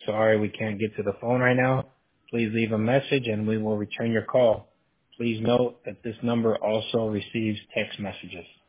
sorry we can't get to the phone right now. Please leave a message and we will return your call. Please note that this number also receives text messages.